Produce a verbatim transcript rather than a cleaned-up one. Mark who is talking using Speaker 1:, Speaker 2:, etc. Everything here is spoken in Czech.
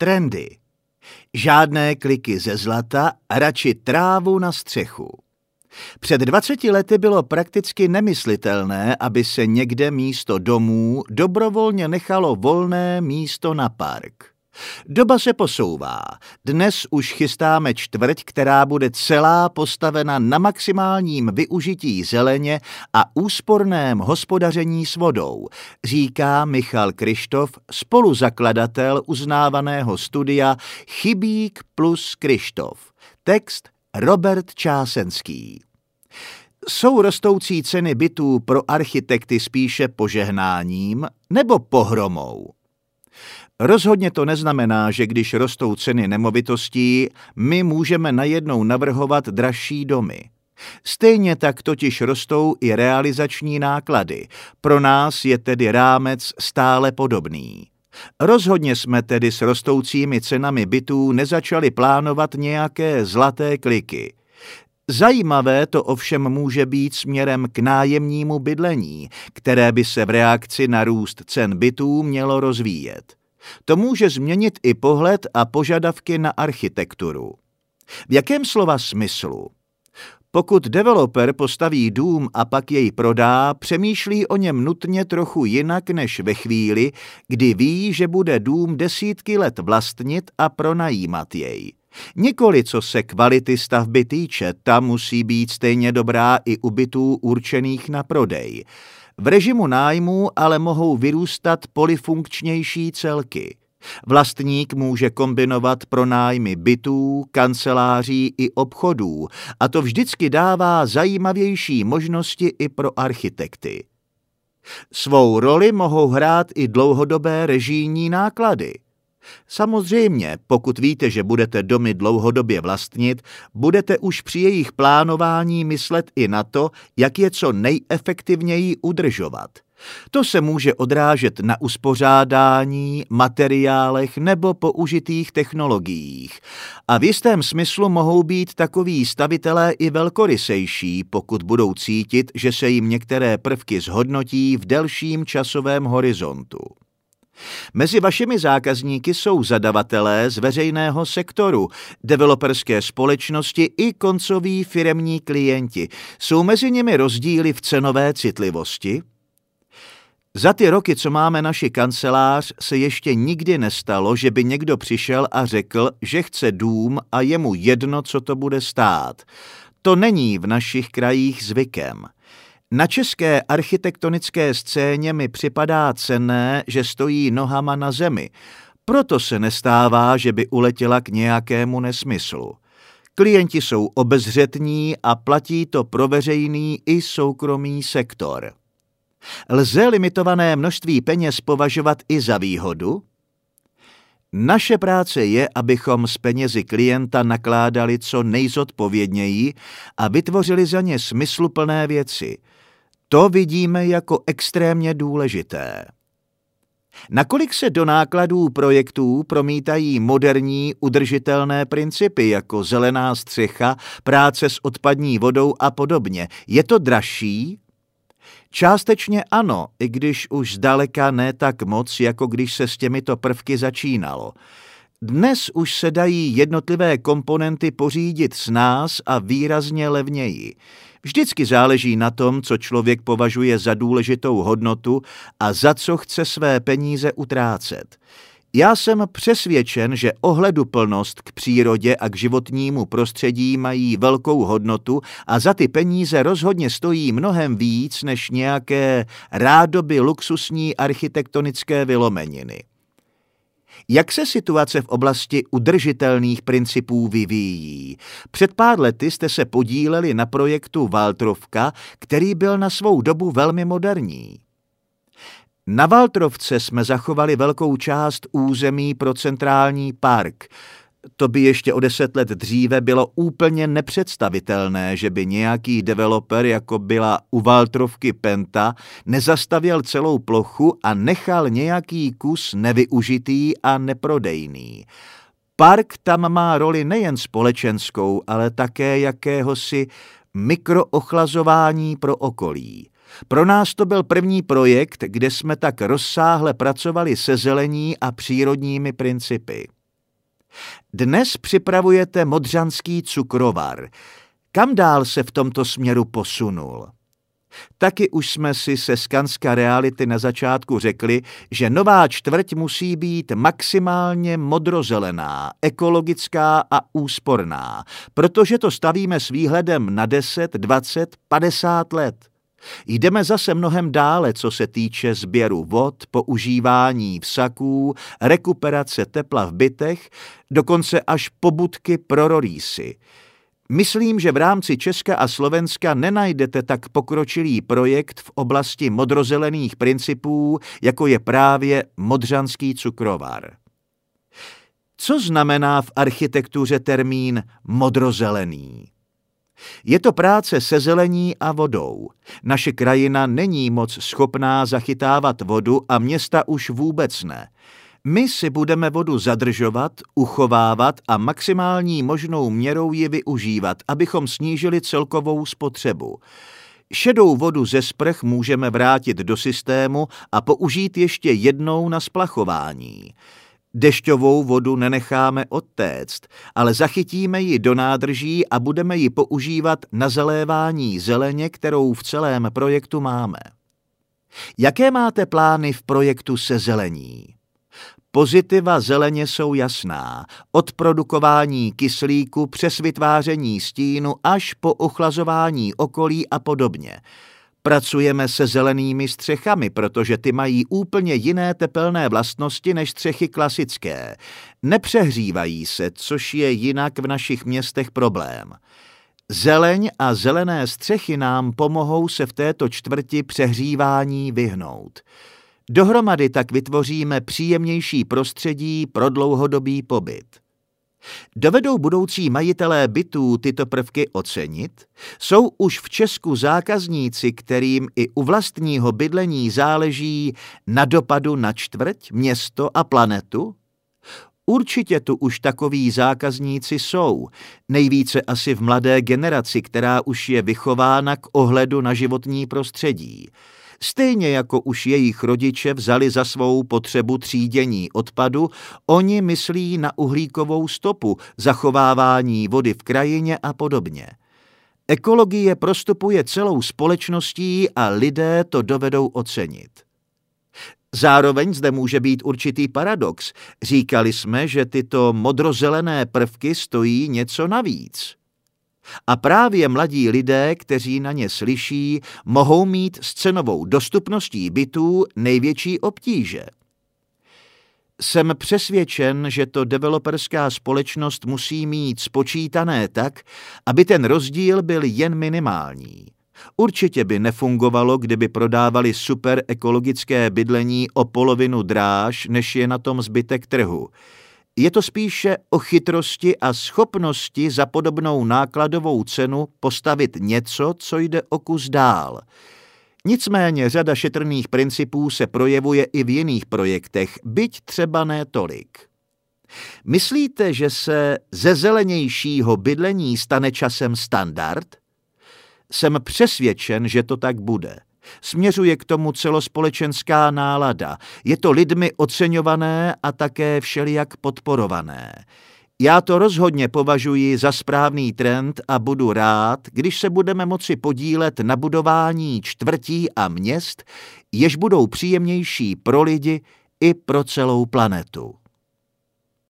Speaker 1: Trendy. Žádné kliky ze zlata, radši trávu na střechu. Před dvaceti lety bylo prakticky nemyslitelné, aby se někde místo domů dobrovolně nechalo volné místo na park. Doba se posouvá. Dnes už chystáme čtvrť, která bude celá postavena na maximálním využití zeleně a úsporném hospodaření s vodou, říká Michal Kryštof, spoluzakladatel uznávaného studia Chybík plus Kryštof. Text Robert Čásenský. Jsou rostoucí ceny bytů pro architekty spíše požehnáním nebo pohromou? Rozhodně to neznamená, že když rostou ceny nemovitostí, my můžeme najednou navrhovat dražší domy. Stejně tak totiž rostou i realizační náklady. Pro nás je tedy rámec stále podobný. Rozhodně jsme tedy s rostoucími cenami bytů nezačali plánovat nějaké zlaté kliky. Zajímavé to ovšem může být směrem k nájemnímu bydlení, které by se v reakci na růst cen bytů mělo rozvíjet. To může změnit i pohled a požadavky na architekturu. V jakém slova smyslu? Pokud developer postaví dům a pak jej prodá, přemýšlí o něm nutně trochu jinak než ve chvíli, kdy ví, že bude dům desítky let vlastnit a pronajímat jej. Nikoli co se kvality stavby týče, ta musí být stejně dobrá i u bytů určených na prodej. V režimu nájmu ale mohou vyrůstat polyfunkčnější celky. Vlastník může kombinovat pronájmy bytů, kanceláří i obchodů a to vždycky dává zajímavější možnosti i pro architekty. Svou roli mohou hrát i dlouhodobé režijní náklady. Samozřejmě, pokud víte, že budete domy dlouhodobě vlastnit, budete už při jejich plánování myslet i na to, jak je co nejefektivněji udržovat. To se může odrážet na uspořádání, materiálech nebo použitých technologiích. A v jistém smyslu mohou být takoví stavitelé i velkorysejší, pokud budou cítit, že se jim některé prvky zhodnotí v delším časovém horizontu. Mezi vašimi zákazníky jsou zadavatelé z veřejného sektoru, developerské společnosti i koncoví firemní klienti. Jsou mezi nimi rozdíly v cenové citlivosti? Za ty roky, co máme naši kancelář, se ještě nikdy nestalo, že by někdo přišel a řekl, že chce dům a je mu jedno, co to bude stát. To není v našich krajích zvykem. Na české architektonické scéně mi připadá cenné, že stojí nohama na zemi. Proto se nestává, že by uletěla k nějakému nesmyslu. Klienti jsou obezřetní a platí to pro veřejný i soukromý sektor. Lze limitované množství peněz považovat i za výhodu? Naše práce je, abychom s penězi klienta nakládali co nejzodpovědněji a vytvořili za ně smysluplné věci. To vidíme jako extrémně důležité. Nakolik se do nákladů projektů promítají moderní udržitelné principy jako zelená střecha, práce s odpadní vodou a podobně? Je to dražší? Částečně ano, i když už zdaleka ne tak moc, jako když se s těmito prvky začínalo. Dnes už se dají jednotlivé komponenty pořídit s nás a výrazně levněji. Vždycky záleží na tom, co člověk považuje za důležitou hodnotu a za co chce své peníze utrácet. Já jsem přesvědčen, že ohleduplnost k přírodě a k životnímu prostředí mají velkou hodnotu a za ty peníze rozhodně stojí mnohem víc než nějaké rádoby luxusní architektonické vylomeniny. Jak se situace v oblasti udržitelných principů vyvíjí? Před pár lety jste se podíleli na projektu Waltrovka, který byl na svou dobu velmi moderní. Na Waltrovce jsme zachovali velkou část území pro centrální park. To by ještě o deset let dříve bylo úplně nepředstavitelné, že by nějaký developer, jako byla u Waltrovky Penta, nezastavěl celou plochu a nechal nějaký kus nevyužitý a neprodejný. Park tam má roli nejen společenskou, ale také jakéhosi mikroochlazování pro okolí. Pro nás to byl první projekt, kde jsme tak rozsáhle pracovali se zelení a přírodními principy. Dnes připravujete modřanský cukrovar. Kam dál se v tomto směru posunul? Taky už jsme si se Skanska reality na začátku řekli, že nová čtvrť musí být maximálně modrozelená, ekologická a úsporná, protože to stavíme s výhledem na deset, dvacet, padesát let. Jdeme zase mnohem dále, co se týče sběru vod, používání vsaků, rekuperace tepla v bytech, dokonce až pobudky pro rorýsy. Myslím, že v rámci Česka a Slovenska nenajdete tak pokročilý projekt v oblasti modrozelených principů, jako je právě modřanský cukrovar. Co znamená v architektuře termín modrozelený? Je to práce se zelení a vodou. Naše krajina není moc schopná zachytávat vodu a města už vůbec ne. My si budeme vodu zadržovat, uchovávat a maximální možnou měrou ji využívat, abychom snížili celkovou spotřebu. Šedou vodu ze sprch můžeme vrátit do systému a použít ještě jednou na splachování. Dešťovou vodu nenecháme odtéct, ale zachytíme ji do nádrží a budeme ji používat na zalévání zeleně, kterou v celém projektu máme. Jaké máte plány v projektu se zelení? Pozitiva zeleně jsou jasná, od produkování kyslíku přes vytváření stínu až po ochlazování okolí a podobně. Pracujeme se zelenými střechami, protože ty mají úplně jiné tepelné vlastnosti než střechy klasické. Nepřehřívají se, což je jinak v našich městech problém. Zeleň a zelené střechy nám pomohou se v této čtvrti přehřívání vyhnout. Dohromady tak vytvoříme příjemnější prostředí pro dlouhodobý pobyt. Dovedou budoucí majitelé bytů tyto prvky ocenit? Jsou už v Česku zákazníci, kterým i u vlastního bydlení záleží na dopadu na čtvrť, město a planetu? Určitě tu už takoví zákazníci jsou, nejvíce asi v mladé generaci, která už je vychována k ohledu na životní prostředí. Stejně jako už jejich rodiče vzali za svou potřebu třídění odpadu, oni myslí na uhlíkovou stopu, zachovávání vody v krajině a podobně. Ekologie prostupuje celou společností a lidé to dovedou ocenit. Zároveň zde může být určitý paradox. Říkali jsme, že tyto modrozelené prvky stojí něco navíc. A právě mladí lidé, kteří na ně slyší, mohou mít s cenovou dostupností bytů největší obtíže. Jsem přesvědčen, že to developerská společnost musí mít spočítané tak, aby ten rozdíl byl jen minimální. Určitě by nefungovalo, kdyby prodávali super ekologické bydlení o polovinu dráž, než je na tom zbytek trhu. Je to spíše o chytrosti a schopnosti za podobnou nákladovou cenu postavit něco, co jde o kus dál. Nicméně řada šetrných principů se projevuje i v jiných projektech, byť třeba ne tolik. Myslíte, že se ze zelenějšího bydlení stane časem standard? Jsem přesvědčen, že to tak bude. Směřuje k tomu celospolečenská nálada. Je to lidmi oceňované a také všelijak podporované. Já to rozhodně považuji za správný trend a budu rád, když se budeme moci podílet na budování čtvrtí a měst, jež budou příjemnější pro lidi i pro celou planetu.